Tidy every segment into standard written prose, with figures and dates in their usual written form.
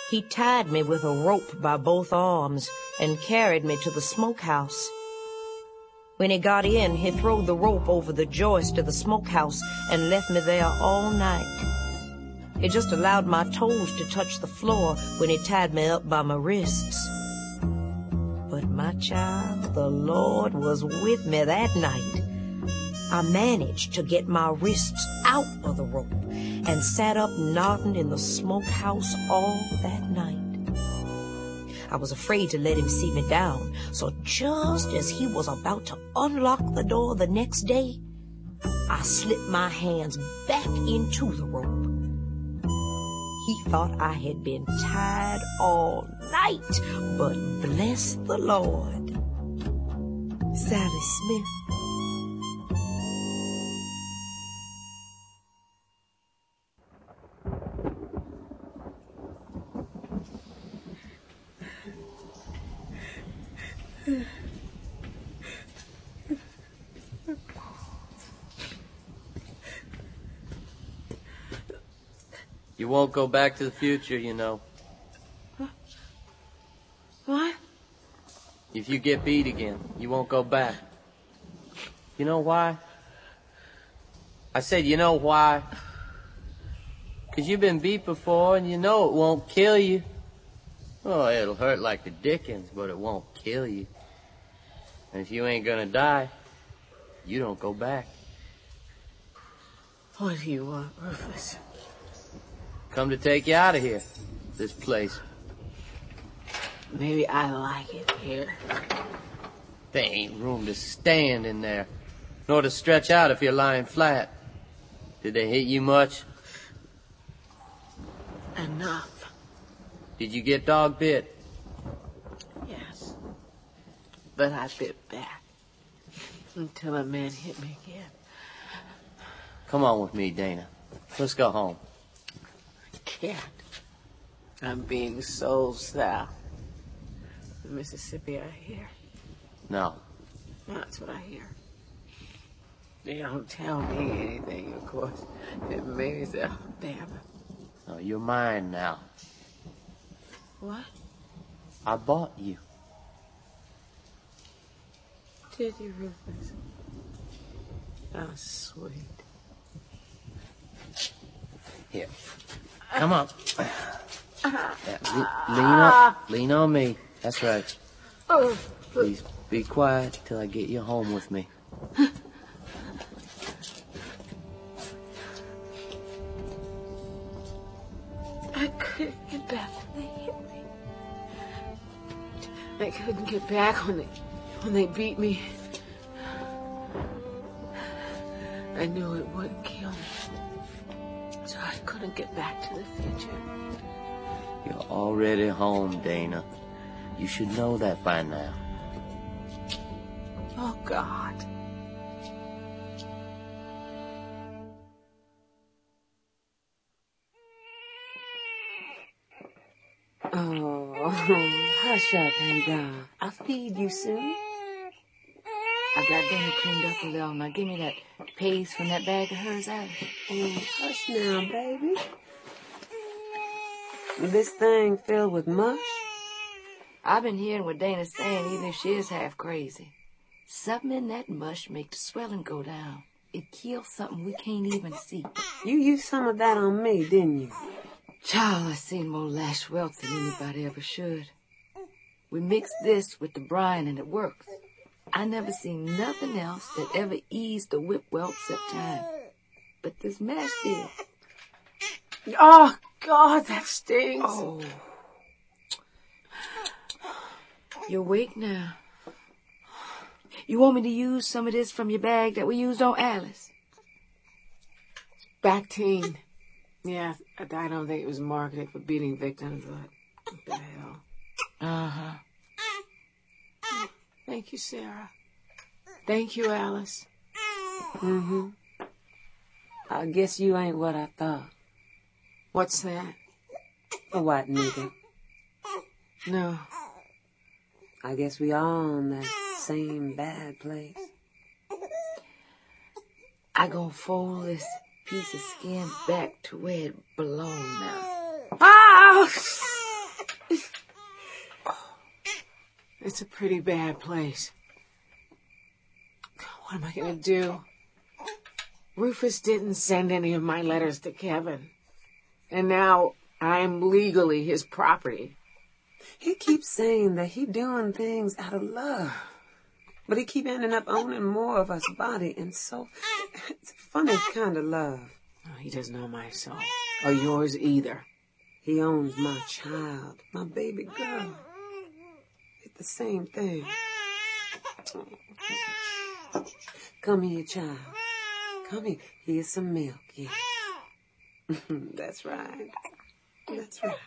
He tied me with a rope by both arms and carried me to the smokehouse. When he got in, he threw the rope over the joist of the smokehouse and left me there all night. He just allowed my toes to touch the floor when he tied me up by my wrists. But my child, the Lord was with me that night. I managed to get my wrists out of the rope and sat up nodding in the smokehouse all that night. I was afraid to let him see me down, so just as he was about to unlock the door the next day, I slipped my hands back into the rope. He thought I had been tied all night, but bless the Lord. Sally Smith. You won't go back to the future, you know. What? If you get beat again, you won't go back. You know why? I said, you know why? 'Cause you've been beat before and you know it won't kill you. Oh, it'll hurt like the dickens, but it won't kill you. And if you ain't gonna die, you don't go back. What do you want, Rufus? Come to take you out of here, this place. Maybe I like it here. There ain't room to stand in there, nor to stretch out if you're lying flat. Did they hit you much? Enough. Did you get dog bit? Yes. But I bit back until a man hit me again. Come on with me, Dana. Let's go home. I can't. I'm being sold south. Mississippi, I hear. No. That's what I hear. They don't tell me anything, of course. It means Alabama. No, you're mine now. What? I bought you. Did you, Rufus? How sweet. Here. Come on. Yeah, lean on me. That's right. Please be quiet till I get you home with me. I couldn't get back when they hit me. I couldn't get back when they beat me. I knew it wouldn't kill me. So I couldn't get back to the future. You're already home, Dana. You should know that by now. Oh, God. Oh, hush up, honey, doll. I'll feed you soon. I got Dana cleaned up a little. Now give me that paste from that bag of hers, Alice. Oh, hush now, baby. This thing filled with mush? I've been hearing what Dana's saying, even if she is half crazy. Something in that mush makes the swelling go down. It kills something we can't even see. You used some of that on me, didn't you? Child, I've seen more lash welts than anybody ever should. We mixed this with the brine and it works. I never seen nothing else that ever eased the whip welt except time. But this mash did. Oh, God, that stings. Oh. You're awake now. You want me to use some of this from your bag that we used on Alice? Bactine. Yeah, I don't think it was marketed for beating victims, but what the hell. Uh-huh. Thank you, Sarah. Thank you, Alice. Mm-hmm. I guess you ain't what I thought. What's that? A white nigger. No. I guess we all in that same bad place. I gonna fold this piece of skin back to where it belongs now. Oh! It's a pretty bad place. What am I going to do? Rufus didn't send any of my letters to Kevin. And now I'm legally his property. He keeps saying that he doing things out of love. But he keep ending up owning more of us body and soul. It's a funny kind of love. Oh, he doesn't know my soul. Or yours either. He owns my child, my baby girl. It's the same thing. Come here, child. Come here. Here's some milk, yeah. That's right. That's right.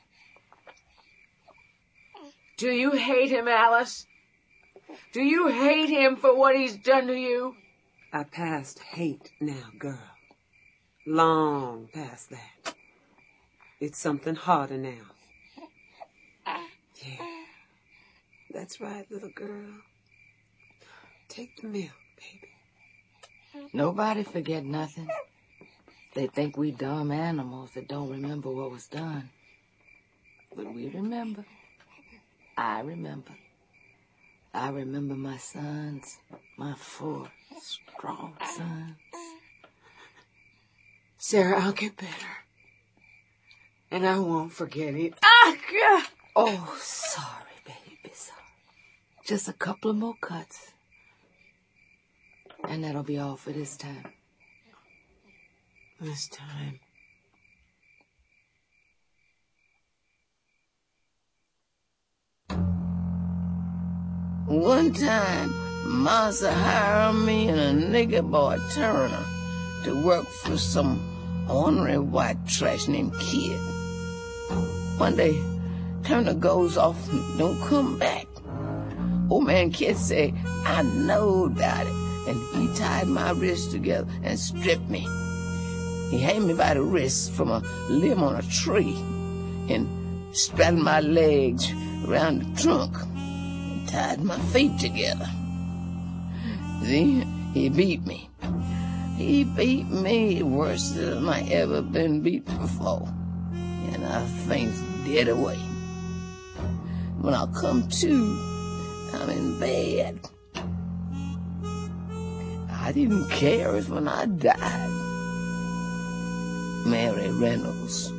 Do you hate him, Alice? Do you hate him for what he's done to you? I passed hate now, girl. Long past that. It's something harder now. Yeah. That's right, little girl. Take the milk, baby. Nobody forget nothing. They think we dumb animals that don't remember what was done. But we remember. I remember. I remember my sons, my 4 strong sons. Sarah, I'll get better. And I won't forget it. Ah, God! Oh, sorry, baby, sorry. Just a couple of more cuts. And that'll be all for this time. This time. One time, Massa hired me and a nigger boy, Turner, to work for some ornery white trash named Kid. One day, Turner goes off and don't come back. Old man Kid say, I know about it. And he tied my wrists together and stripped me. He hanged me by the wrists from a limb on a tree and strapped my legs around the trunk and tied my feet together. Then he beat me. He beat me worse than I ever been beat before. And I faint dead away. When I come to, I'm in bed. I didn't care if when I died. Mary Reynolds.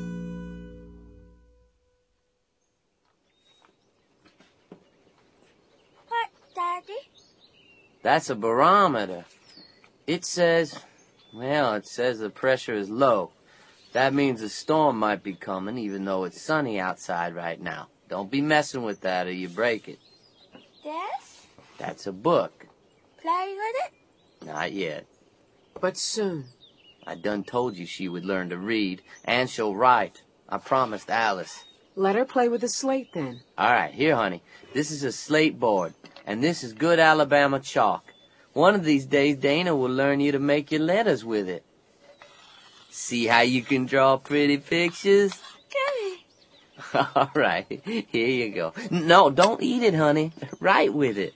What, Daddy? That's a barometer. It says the pressure is low. That means a storm might be coming, even though it's sunny outside right now. Don't be messing with that or you break it. This? That's a book. Play with it? Not yet. But soon. I done told you she would learn to read, and she'll write. I promised Alice. Let her play with the slate, then. All right, here, honey. This is a slate board, and this is good Alabama chalk. One of these days, Dana will learn you to make your letters with it. See how you can draw pretty pictures? Goody. All right, here you go. No, don't eat it, honey. Write with it.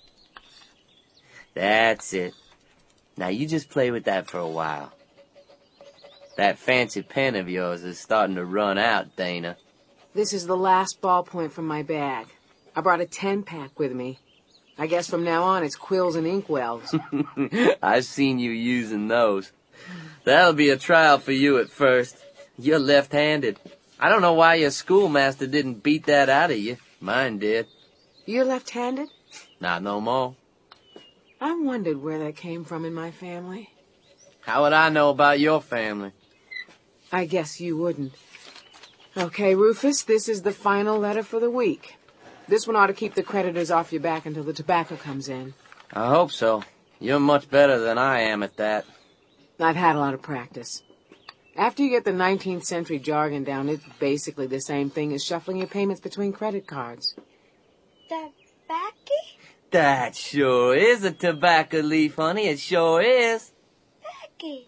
That's it. Now you just play with that for a while. That fancy pen of yours is starting to run out, Dana. This is the last ballpoint from my bag. I brought a 10-pack with me. I guess from now on it's quills and inkwells. I've seen you using those. That'll be a trial for you at first. You're left-handed. I don't know why your schoolmaster didn't beat that out of you. Mine did. You're left-handed? Not no more. I wondered where that came from in my family. How would I know about your family? I guess you wouldn't. Okay, Rufus, this is the final letter for the week. This one ought to keep the creditors off your back until the tobacco comes in. I hope so. You're much better than I am at that. I've had a lot of practice. After you get the 19th century jargon down, it's basically the same thing as shuffling your payments between credit cards. Tobacco? That sure is a tobacco leaf, honey. It sure is. Becky.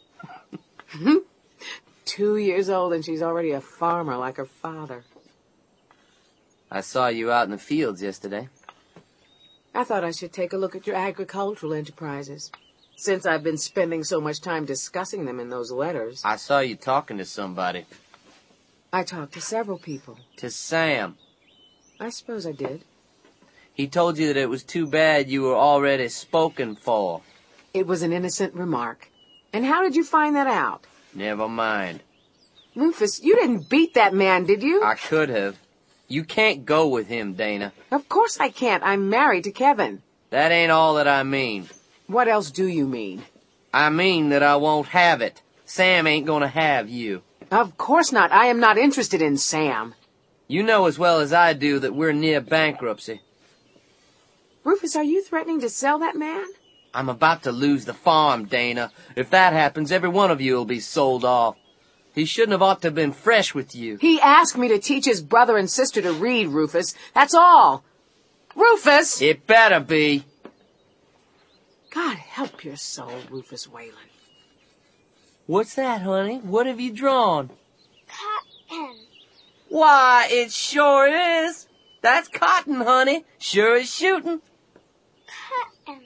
2 years old and she's already a farmer like her father. I saw you out in the fields yesterday. I thought I should take a look at your agricultural enterprises, since I've been spending so much time discussing them in those letters. I saw you talking to somebody. I talked to several people. To Sam. I suppose I did. He told you that it was too bad you were already spoken for. It was an innocent remark. And how did you find that out? Never mind. Rufus, you didn't beat that man, did you? I could have. You can't go with him, Dana. Of course I can't. I'm married to Kevin. That ain't all that I mean. What else do you mean? I mean that I won't have it. Sam ain't gonna have you. Of course not. I am not interested in Sam. You know as well as I do that we're near bankruptcy. Rufus, are you threatening to sell that man? I'm about to lose the farm, Dana. If that happens, every one of you will be sold off. He shouldn't have ought to have been fresh with you. He asked me to teach his brother and sister to read, Rufus. That's all. Rufus! It better be. God help your soul, Rufus Whalen. What's that, honey? What have you drawn? Cotton. Why, it sure is. That's cotton, honey. Sure as shooting. Cotton.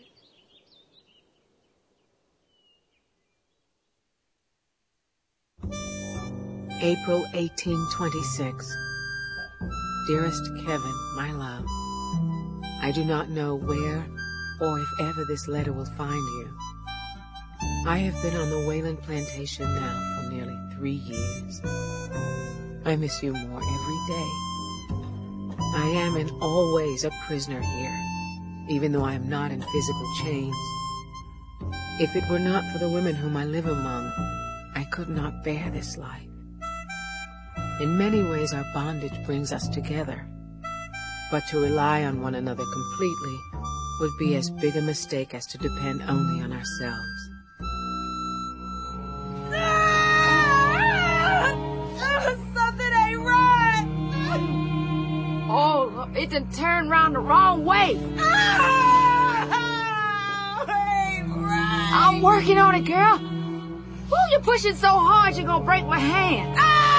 April 1826. Dearest Kevin, my love, I do not know where or if ever this letter will find you. I have been on the Whalen plantation now for nearly 3 years. I miss you more every day. I am in all ways a prisoner here, even though I am not in physical chains. If it were not for the women whom I live among, I could not bear this life. In many ways our bondage brings us together, but to rely on one another completely would be as big a mistake as to depend only on ourselves. Something ain't right. Oh, it done turned round the wrong way. Ain't right. I'm working on it, girl. Who you pushing so hard you're gonna break my hand?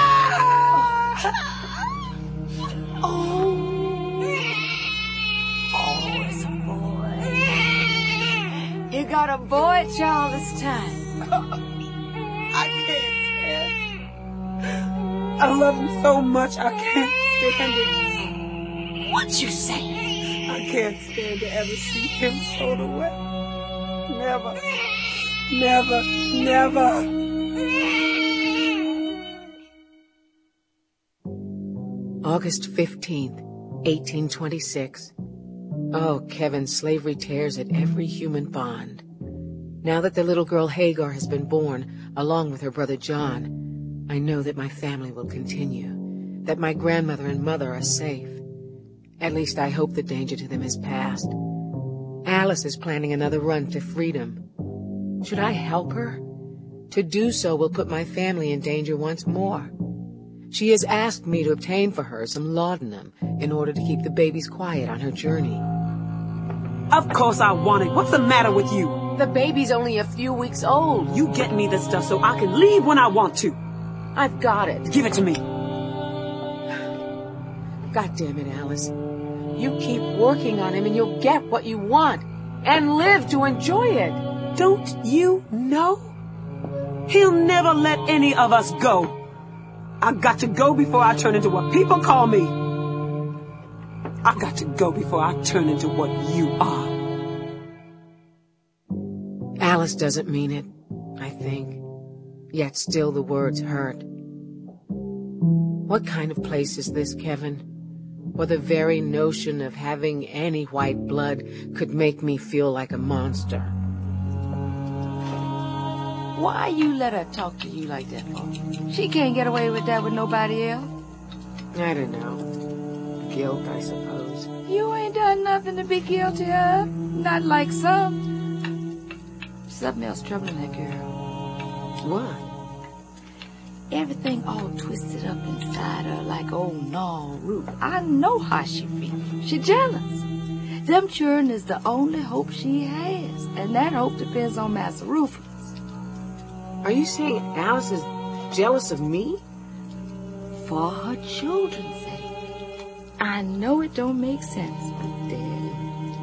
It's a boy. You got a boy child this time. I can't stand it. I love him so much, I can't stand it. What you say? I can't stand to ever see him thrown away. Never, never, never. August 15th, 1826. Oh, Kevin, slavery tears at every human bond. Now that the little girl Hagar has been born, along with her brother John, I know that my family will continue, that my grandmother and mother are safe. At least I hope the danger to them has passed. Alice is planning another run to freedom. Should I help her? To do so will put my family in danger once more. She has asked me to obtain for her some laudanum in order to keep the babies quiet on her journey. Of course I want it. What's the matter with you? The baby's only a few weeks old. You get me the stuff so I can leave when I want to. I've got it. Give it to me. God damn it, Alice. You keep working on him and you'll get what you want. And live to enjoy it. Don't you know? He'll never let any of us go. I've got to go before I turn into what people call me. I've got to go before I turn into what you are. Alice doesn't mean it, I think. Yet still the words hurt. What kind of place is this, Kevin? Where the very notion of having any white blood could make me feel like a monster. Why you let her talk to you like that for? She can't get away with that with nobody else. I don't know. Guilt, I suppose. You ain't done nothing to be guilty of. Not like some. Something else troubling that girl. What? Everything all twisted up inside her like old gnarled root. I know how she feels. She jealous. Them children is the only hope she has. And that hope depends on Master Rufus. Are you saying Alice is jealous of me? For her children's sake. I know it don't make sense, but then...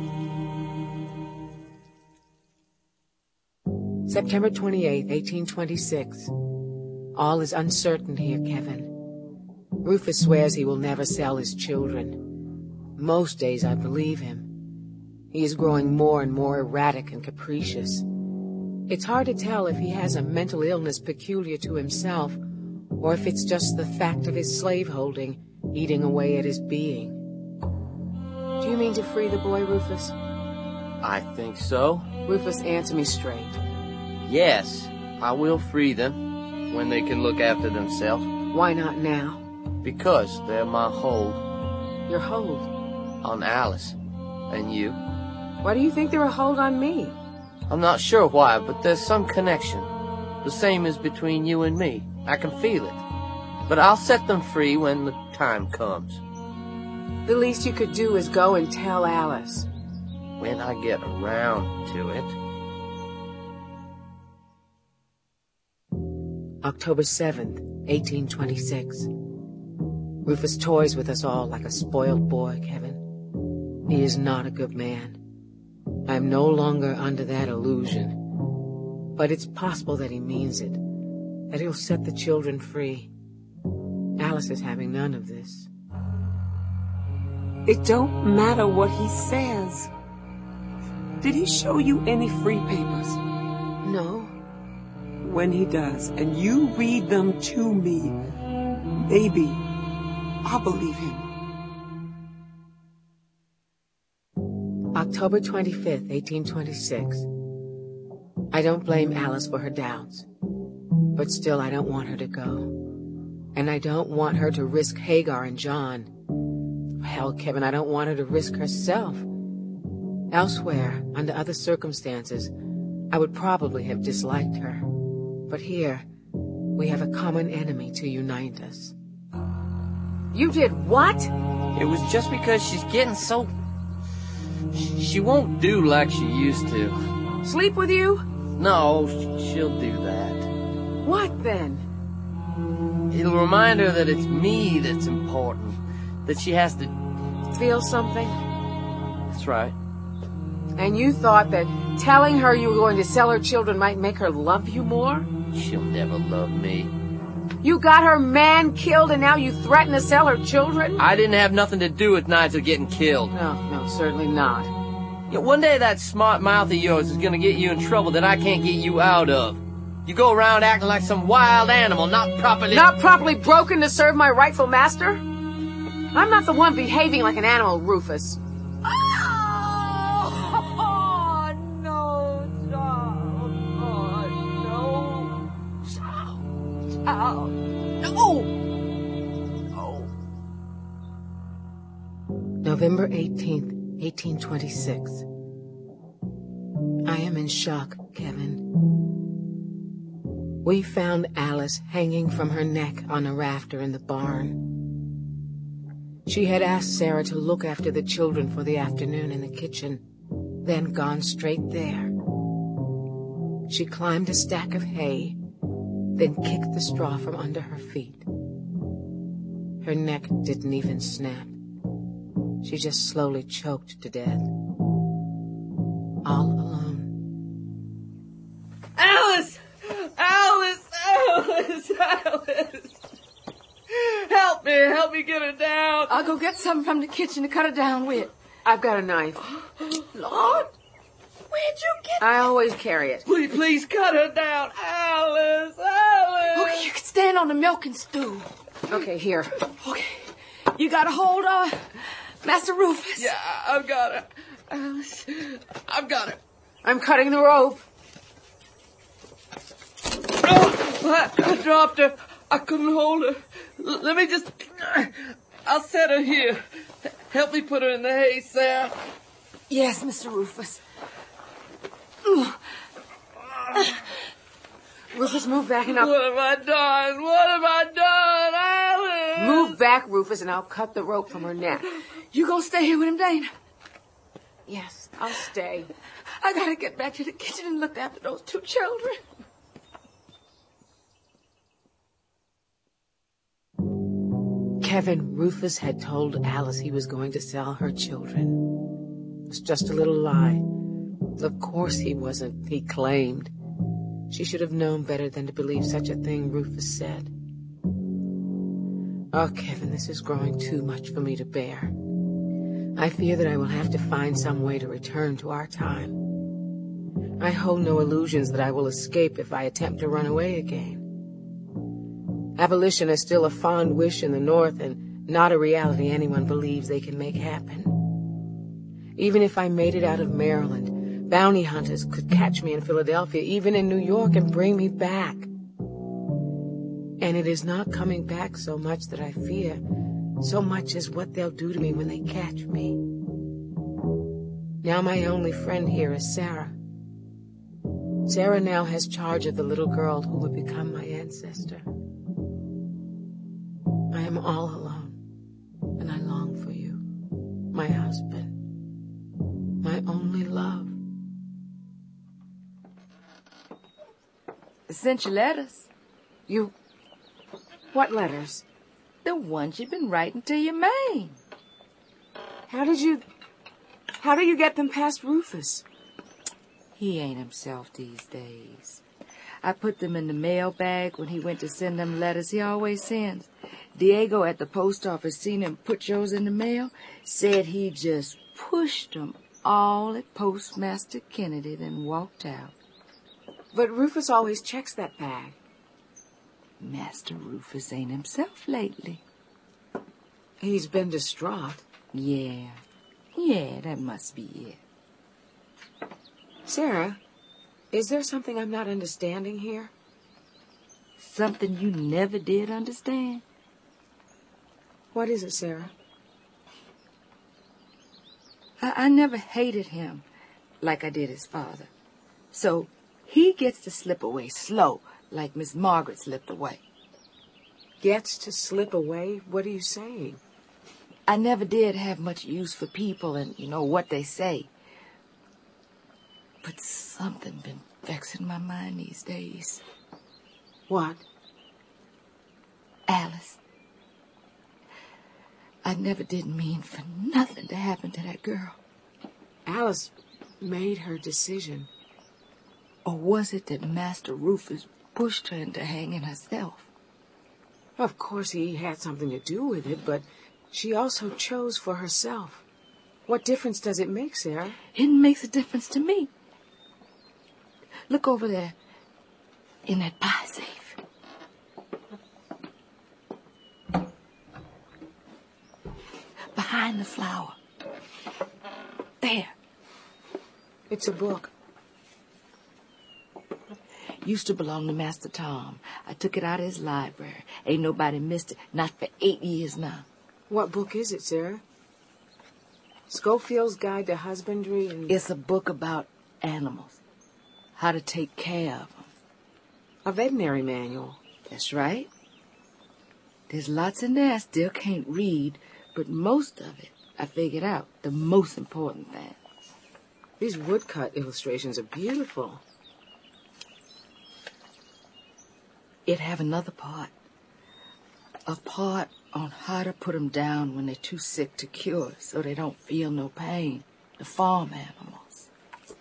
September 28th, 1826. All is uncertain here, Kevin. Rufus swears he will never sell his children. Most days I believe him. He is growing more and more erratic and capricious. It's hard to tell if he has a mental illness peculiar to himself, or if it's just the fact of his slaveholding eating away at his being. Do you mean to free the boy, Rufus? I think so. Rufus, answer me straight. Yes, I will free them when they can look after themselves. Why not now? Because they're my hold Your hold. on Alice and you. Why do you think they're a hold on me? I'm not sure why, but there's some connection. The same as between you and me. I can feel it. But I'll set them free when the time comes. The least you could do is go and tell Alice. When I get around to it. October 7th, 1826. Rufus toys with us all like a spoiled boy, Kevin. He is not a good man. I am no longer under that illusion. But it's possible that he means it, that he'll set the children free. Alice is having none of this. It don't matter what he says. Did he show you any free papers? No. When he does, and you read them to me, maybe I'll believe him. October 25th, 1826. I don't blame Alice for her doubts. But still, I don't want her to go. And I don't want her to risk Hagar and John. Hell, Kevin, I don't want her to risk herself. Elsewhere, under other circumstances, I would probably have disliked her. But here, we have a common enemy to unite us. You did what? It was just because she's getting so... She won't do like she used to. Sleep with you? No, she'll do that. What then? It'll remind her that it's me that's important. That she has to... Feel something? That's right. And you thought that telling her you were going to sell her children might make her love you more? She'll never love me. You got her man killed and now you threaten to sell her children? I didn't have nothing to do with Nigel getting killed. No, certainly not. Yeah, one day that smart mouth of yours is gonna get you in trouble that I can't get you out of. You go around acting like some wild animal, not properly broken to serve my rightful master? I'm not the one behaving like an animal, Rufus. Oh, no, child. Oh, no. No! November 18th, 1826. I am in shock, Kevin. We found Alice hanging from her neck on a rafter in the barn. She had asked Sarah to look after the children for the afternoon in the kitchen, then gone straight there. She climbed a stack of hay, then kicked the straw from under her feet. Her neck didn't even snap. She just slowly choked to death. All alone. Alice! Alice! Alice! Alice! Help me get her down. I'll go get some from the kitchen to cut her down with. I've got a knife. Lord, where'd you get I always carry it. Please cut her down. Alice! Alice! Okay, you can stand on the milking stool. Okay, here. Okay. You got a hold of Master Rufus? Yeah, I've got her. Alice, I've got her. I'm cutting the rope. Oh, I dropped her. I couldn't hold her. Let me just... I'll set her here. Help me put her in the hay, Sarah. Yes, Mr. Rufus. Rufus, move back and I'll... What have I done? What have I done, Alice? Move back, Rufus, and I'll cut the rope from her neck. You gonna stay here with him, Dana? Yes, I'll stay. I gotta get back to the kitchen and look after those two children. Kevin, Rufus had told Alice he was going to sell her children. It was just a little lie. Of course he wasn't, he claimed. She should have known better than to believe such a thing Rufus said. Oh, Kevin, this is growing too much for me to bear. I fear that I will have to find some way to return to our time. I hold no illusions that I will escape if I attempt to run away again. Abolition is still a fond wish in the North and not a reality anyone believes they can make happen. Even if I made it out of Maryland, bounty hunters could catch me in Philadelphia, even in New York, and bring me back. And it is not coming back so much that I fear, so much as what they'll do to me when they catch me. Now my only friend here is Sarah. Sarah now has charge of the little girl who would become my ancestor. I am all alone, and I long for you, my husband, my only love. I sent you letters. You... What letters? The ones you've been writing to your man. How did you get them past Rufus? He ain't himself these days. I put them in the mail bag when he went to send them letters he always sends. Diego at the post office seen him put yours in the mail, said he just pushed them all at Postmaster Kennedy, then walked out. But Rufus always checks that bag. Master Rufus ain't himself lately. He's been distraught. Yeah, that must be it. Sarah, is there something I'm not understanding here? Something you never did understand? What is it, Sarah? I never hated him like I did his father. So he gets to slip away slow, like Miss Margaret slipped away. Gets to slip away? What are you saying? I never did have much use for people and, what they say. But something been vexing my mind these days. What? Alice. I never did mean for nothing to happen to that girl. Alice made her decision. Or was it that Master Rufus pushed her into hanging herself? Of course he had something to do with it, but she also chose for herself. What difference does it make, Sarah? It makes a difference to me. Look over there in that pie safe. Behind the flower. There. It's a book. Used to belong to Master Tom. I took it out of his library. Ain't nobody missed it, not for 8 years now. What book is it, Sarah? Schofield's Guide to Husbandry and... It's a book about animals. How to take care of them. A veterinary manual. That's right. There's lots in there I still can't read, but most of it I figured out, the most important thing. These woodcut illustrations are beautiful. It have another part. A part on how to put them down when they're too sick to cure so they don't feel no pain. The farm animals.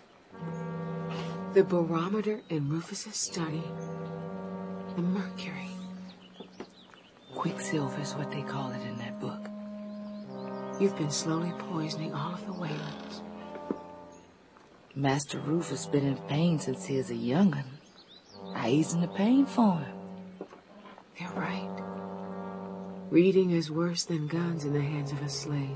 The barometer in Rufus's study. The mercury. Quicksilver's what they call it in that book. You've been slowly poisoning all of the Whalens. Master Rufus been in pain since he was a young'un. I easing the pain for him. They're right. Reading is worse than guns in the hands of a slave.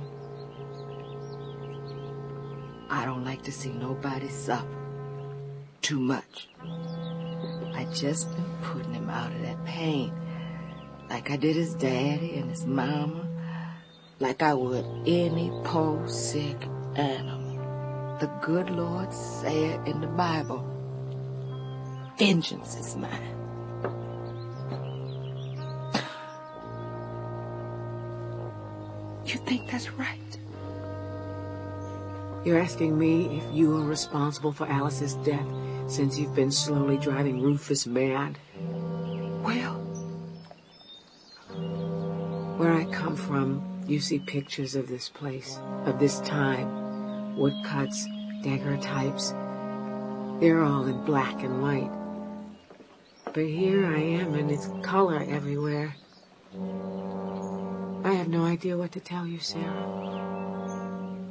I don't like to see nobody suffer. Too much. I just been putting him out of that pain. Like I did his daddy and his mama. Like I would any poor sick animal. The good Lord said in the Bible, vengeance is mine. You think that's right? You're asking me if you are responsible for Alice's death since you've been slowly driving Rufus mad? Well, where I come from, you see pictures of this place, of this time. Woodcuts, daguerreotypes. They're all in black and white. But here I am, and it's color everywhere. I have no idea what to tell you, Sarah.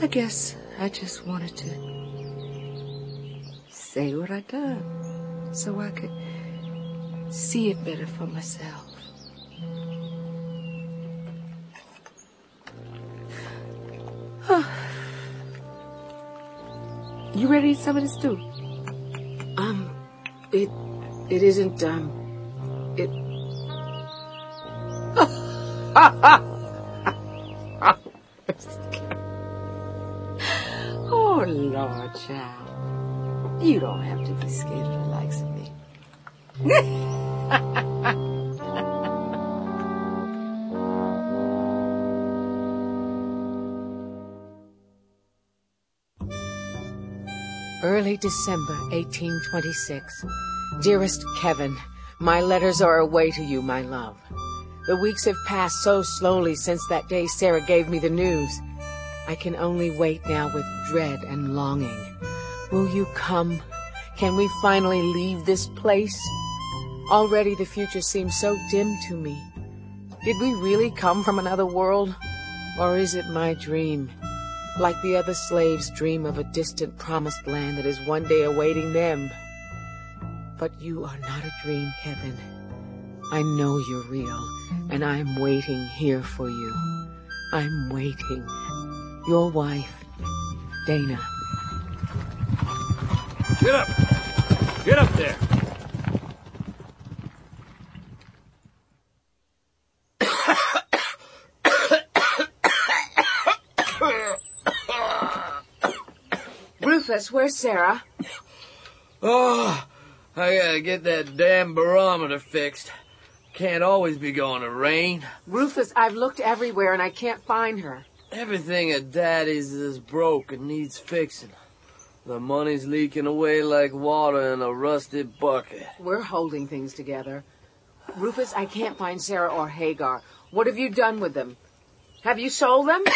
I guess I just wanted to say what I done so I could see it better for myself. You ready to eat some of this stew? It isn't, it... Oh, Lord, child. You don't have to be scared of the likes of me. Early December 1826. Dearest Kevin, my letters are away to you, my love. The weeks have passed so slowly since that day Sarah gave me the news. I can only wait now with dread and longing. Will you come? Can we finally leave this place? Already the future seems so dim to me. Did we really come from another world? Or is it my dream? Like the other slaves dream of a distant promised land that is one day awaiting them. But you are not a dream, Kevin. I know you're real, and I'm waiting here for you. I'm waiting. Your wife, Dana. Get up! Get up there! Rufus, where's Sarah? Oh, I gotta get that damn barometer fixed. Can't always be going to rain. Rufus, I've looked everywhere and I can't find her. Everything at Daddy's is broke and needs fixing. The money's leaking away like water in a rusty bucket. We're holding things together. Rufus, I can't find Sarah or Hagar. What have you done with them? Have you sold them?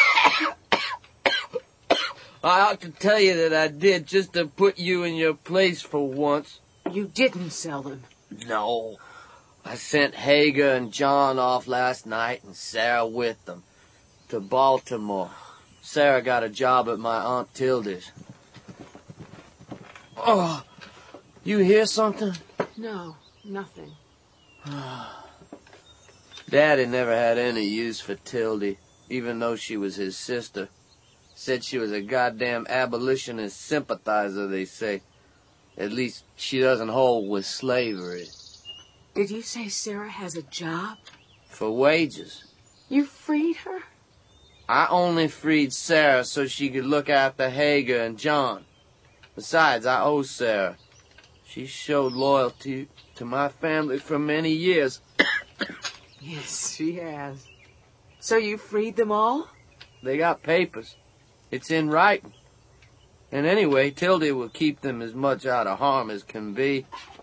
I ought to tell you that I did, just to put you in your place for once. You didn't sell them. No. I sent Hagar and John off last night and Sarah with them to Baltimore. Sarah got a job at my Aunt Tildy's. Oh, you hear something? No, nothing. Daddy never had any use for Tildy, even though she was his sister. Said she was a goddamn abolitionist sympathizer, they say. At least she doesn't hold with slavery. Did you say Sarah has a job? For wages. You freed her? I only freed Sarah so she could look after Hagar and John. Besides, I owe Sarah. She showed loyalty to my family for many years. Yes, she has. So you freed them all? They got papers. It's in writing. And anyway, Tildy will keep them as much out of harm as can be.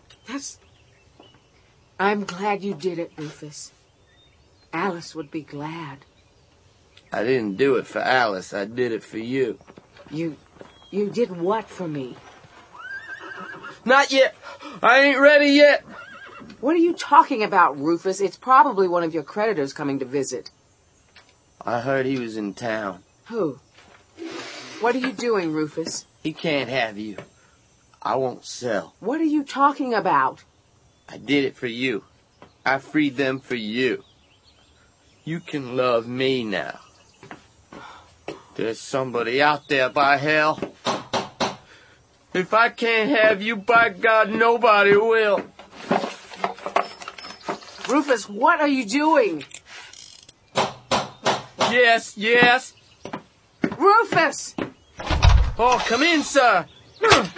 I'm glad you did it, Rufus. Alice would be glad. I didn't do it for Alice. I did it for you. You did what for me? Not yet. I ain't ready yet. What are you talking about, Rufus? It's probably one of your creditors coming to visit. I heard he was in town. Who? What are you doing, Rufus? He can't have you. I won't sell. What are you talking about? I did it for you. I freed them for you. You can love me now. There's somebody out there, by hell. If I can't have you, by God, nobody will. Rufus, what are you doing? Yes, yes. Rufus! Oh, come in, sir. Kevin!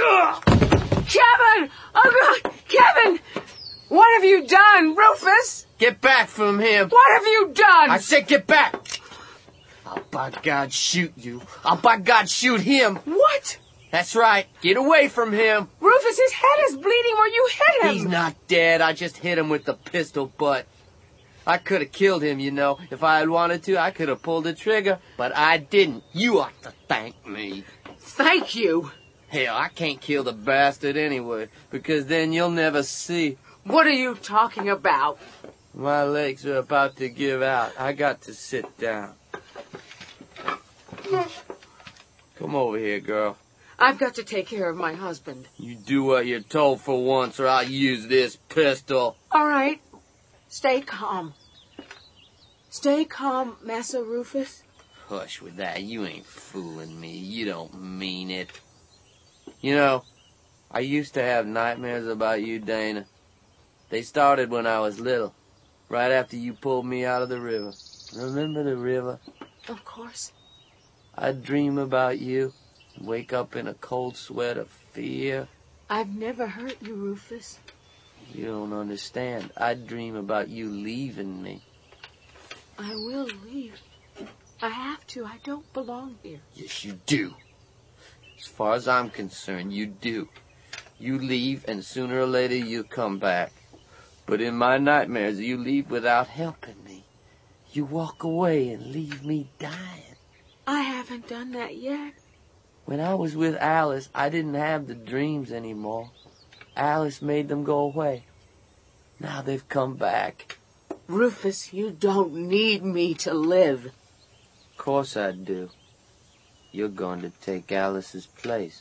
Oh, God! Kevin! What have you done, Rufus? Get back from him. What have you done? I said get back. I'll by God shoot you. I'll by God shoot him. What? That's right. Get away from him. Rufus, his head is bleeding where you hit him. He's not dead. I just hit him with the pistol butt. I could have killed him, you know. If I had wanted to, I could have pulled the trigger. But I didn't. You ought to thank me. Thank you. Hell, I can't kill the bastard anyway, because then you'll never see. What are you talking about? My legs are about to give out. I got to sit down. Come over here, girl. I've got to take care of my husband. You do what you're told for once, or I'll use this pistol. All right. Stay calm. Stay calm, Massa Rufus. Hush with that. You ain't fooling me. You don't mean it. You know, I used to have nightmares about you, Dana. They started when I was little, right after you pulled me out of the river. Remember the river? Of course. I'd dream about you, wake up in a cold sweat of fear. I've never hurt you, Rufus. You don't understand. I'd dream about you leaving me. I will leave. I have to. I don't belong here. Yes, you do. As far as I'm concerned, you do. You leave, and sooner or later you come back. But in my nightmares, you leave without helping me. You walk away and leave me dying. I haven't done that yet. When I was with Alice, I didn't have the dreams anymore. Alice made them go away. Now they've come back. Rufus, you don't need me to live. Of course I do. You're going to take Alice's place.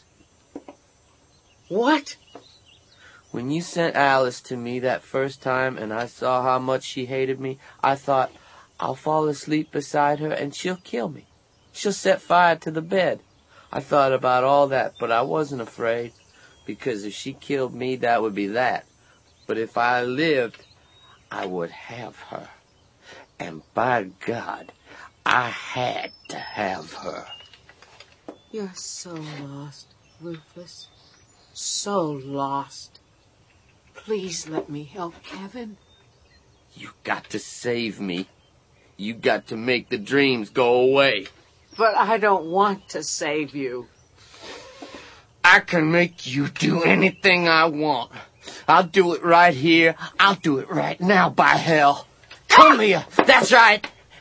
What? When you sent Alice to me that first time and I saw how much she hated me, I thought, I'll fall asleep beside her and she'll kill me. She'll set fire to the bed. I thought about all that, but I wasn't afraid, because if she killed me, that would be that. But if I lived, I would have her. And by God, I had to have her. You're so lost, Rufus. So lost. Please let me help Kevin. You got to save me. You got to make the dreams go away. But I don't want to save you. I can make you do anything I want. I'll do it right here. I'll do it right now, by hell. Come here. That's right.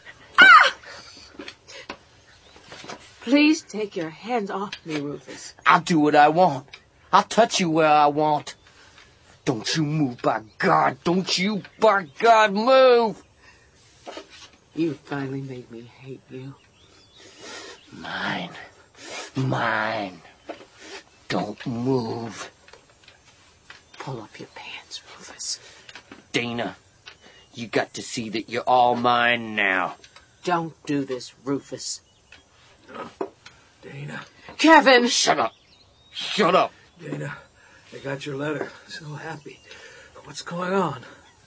Please take your hands off me, Rufus. I'll do what I want. I'll touch you where I want. Don't you move, by God. Don't you, by God, move. You finally made me hate you. Mine. Mine. Don't move. Pull up your pants, Rufus. Dana, you got to see that you're all mine now. Don't do this, Rufus. Dana. Kevin! Shut up. Shut up. Dana, I got your letter. So happy. What's going on?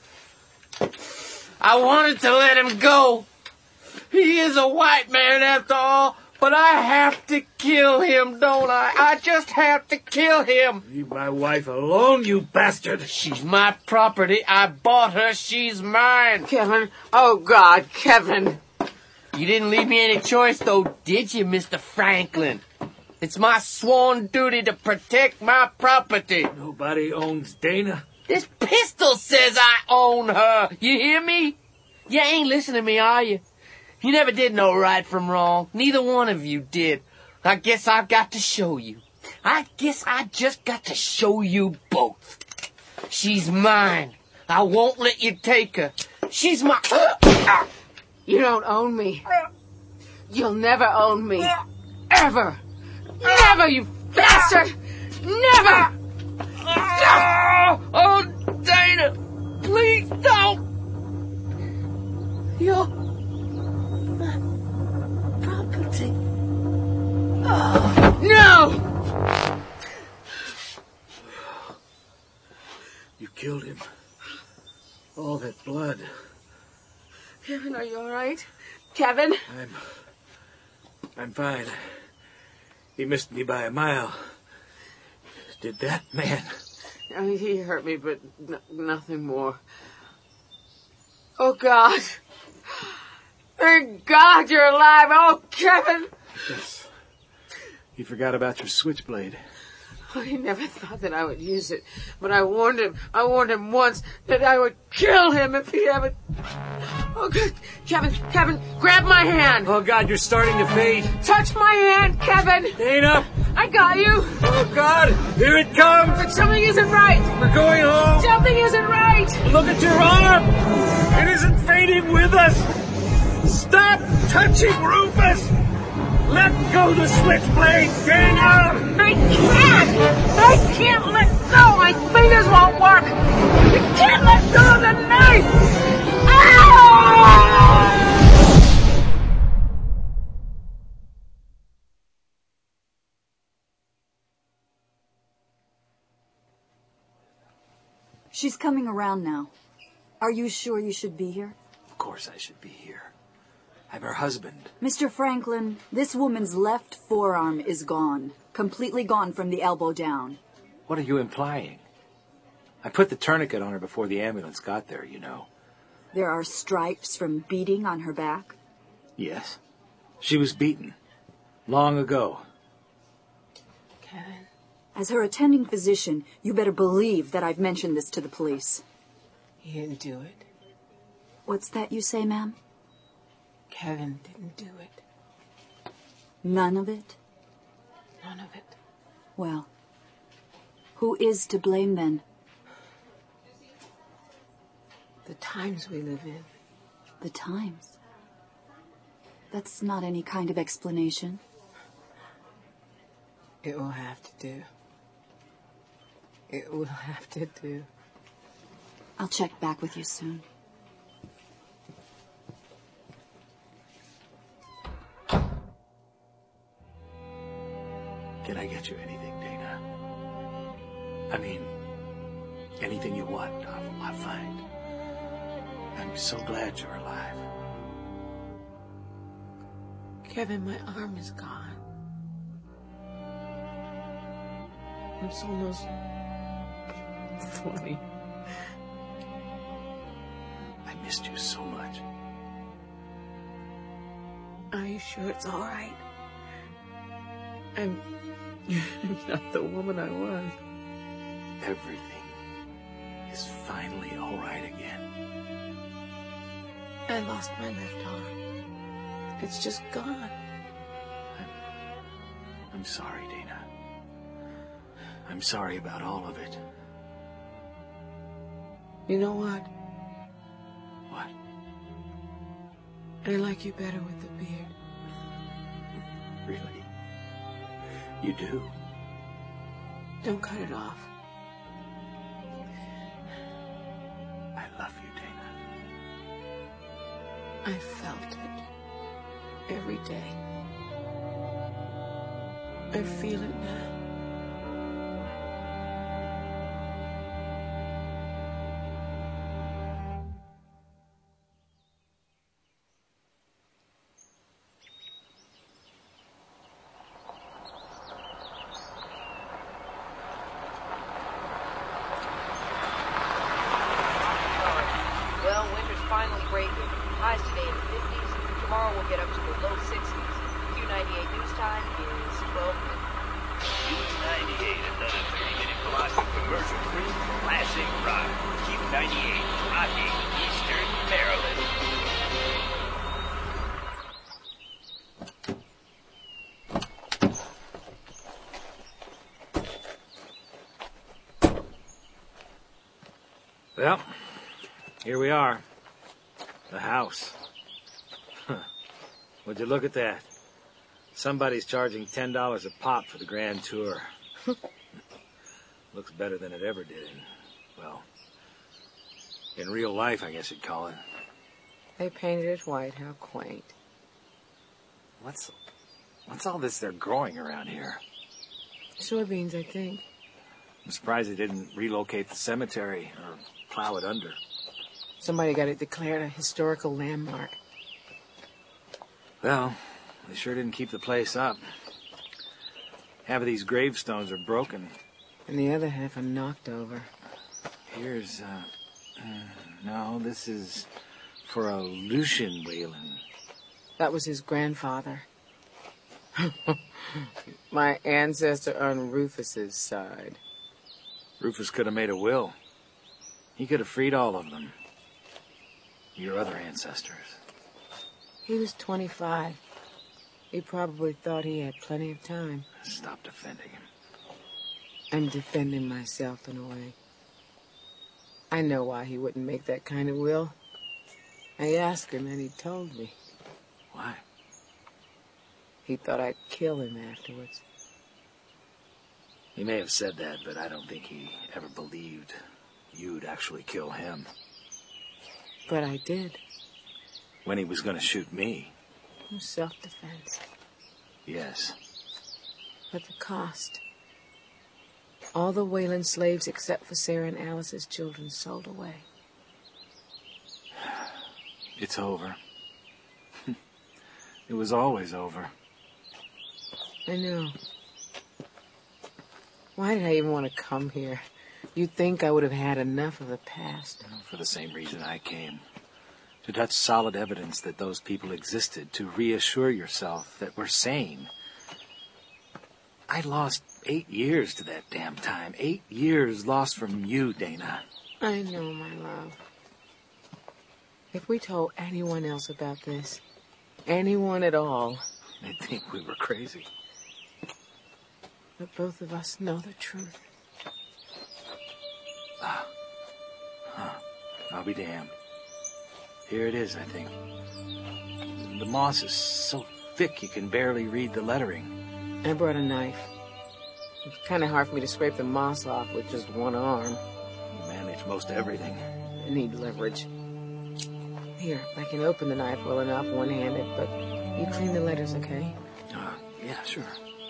I wanted to let him go. He is a white man after all, but I have to kill him, don't I? I just have to kill him. Leave my wife alone, you bastard. She's my property. I bought her. She's mine. Kevin. Oh, God, Kevin. You didn't leave me any choice, though, did you, Mr. Franklin? It's my sworn duty to protect my property. Nobody owns Dana. This pistol says I own her. You hear me? You ain't listening to me, are you? You never did know right from wrong. Neither one of you did. I guess I've got to show you. I guess I just got to show you both. She's mine. I won't let you take her. She's my... You don't own me. You'll never own me. Ever. Never, you bastard! Never! Oh, Dana! Please don't! You're my property. Oh. No! You killed him. All that blood. Kevin, are you all right? Kevin? I'm fine. He missed me by a mile. Did that, man? He hurt me, but nothing more. Oh, God. Thank God you're alive. Oh, Kevin. Yes. You forgot about your switchblade. Oh, he never thought that I would use it. But I warned him. I warned him once that I would kill him if he ever... Oh, God. Kevin, grab my hand. Oh, God, you're starting to fade. Touch my hand, Kevin. Dana. I got you. Oh, God. Here it comes. But something isn't right. We're going home. Something isn't right. Look at your arm. It isn't fading with us. Stop touching Rufus. Let go the switchblade, Dana! I can't let go! My fingers won't work! You can't let go of the knife! Ah! She's coming around now. Are you sure you should be here? Of course I should be here. I'm her husband. Mr. Franklin, this woman's left forearm is gone. Completely gone from the elbow down. What are you implying? I put the tourniquet on her before the ambulance got there, you know. There are stripes from beating on her back? Yes. She was beaten. Long ago. Kevin. As her attending physician, you better believe that I've mentioned this to the police. He didn't do it. What's that you say, ma'am? Kevin didn't do it. None of it? None of it. Well, who is to blame then? The times we live in. The times? That's not any kind of explanation. It will have to do. It will have to do. I'll check back with you soon. Can I get you anything, Dana? I mean, anything you want, I'll find. I'm so glad you're alive. Kevin, my arm is gone. It's almost 40. I missed you so much. Are you sure it's all right? I'm not the woman I was. Everything is finally all right again. I lost my left arm. It's just gone. I'm sorry, Dana. I'm sorry about all of it. You know what? What? I like you better with the beard. Really? You do? Don't cut it off. I love you, Dana. I felt it every day. I feel it now. Well, winter's finally breaking. Highs today in the 50s. Tomorrow we'll get up to the low 60s. Q98 news time is 12 minutes. News 98, another 30-minute blast of commercial-free classic rock. Q98, rocking Eastern Maryland. Well, here we are. The house. Would you look at that? Somebody's charging $10 a pop for the grand tour. Looks better than it ever did. Well, in real life, I guess you'd call it. They painted it white. How quaint. What's all this they're growing around here? Soybeans, I think. I'm surprised they didn't relocate the cemetery or plow it under. Somebody got it declared a historical landmark. Well, they sure didn't keep the place up. Half of these gravestones are broken. And the other half are knocked over. Here's, no, this is for a Lucian Whalen. That was his grandfather. My ancestor on Rufus's side. Rufus could have made a will. He could have freed all of them. Your other ancestors. He was 25. He probably thought he had plenty of time. Stop defending him. I'm defending myself in a way. I know why he wouldn't make that kind of will. I asked him and he told me. Why? He thought I'd kill him afterwards. He may have said that, but I don't think he ever believed you'd actually kill him. But I did. When he was going to shoot me. Self-defense. Yes. But the cost. All the Wayland slaves except for Sarah and Alice's children sold away. It's over. It was always over. I know. Why did I even want to come here? You'd think I would have had enough of the past. For the same reason I came. To touch solid evidence that those people existed. To reassure yourself that we're sane. I lost 8 years to that damn time. 8 years lost from you, Dana. I know, my love. If we told anyone else about this, anyone at all, they'd think we were crazy. But both of us know the truth. I'll be damned. Here it is, I think. The moss is so thick you can barely read the lettering. I brought a knife. It's kind of hard for me to scrape the moss off with just one arm. You manage most everything. I need leverage. Here, I can open the knife well enough one-handed, but you clean the letters, okay? Yeah, sure.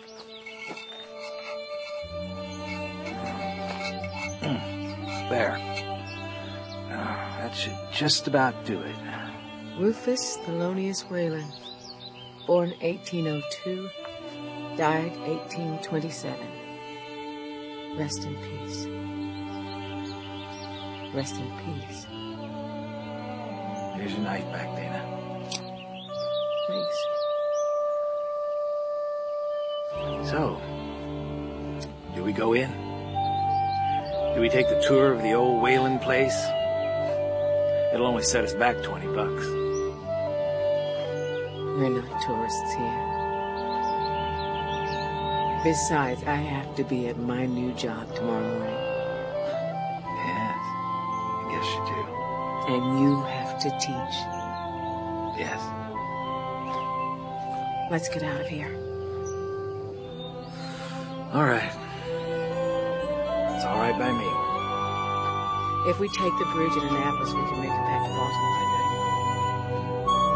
There. That should just about do it. Rufus Thelonious Wayland, born 1802, died 1827. Rest in peace. Rest in peace. Here's your knife back, Dana. Thanks. So, do we go in? Do we take the tour of the old Wayland place? It'll only set us back $20. We're not tourists here. Besides, I have to be at my new job tomorrow morning. Yes, I guess you do. And you have to teach. Yes. Let's get out of here. All right. It's all right by me. If we take the bridge in Annapolis, we can make it back to Baltimore.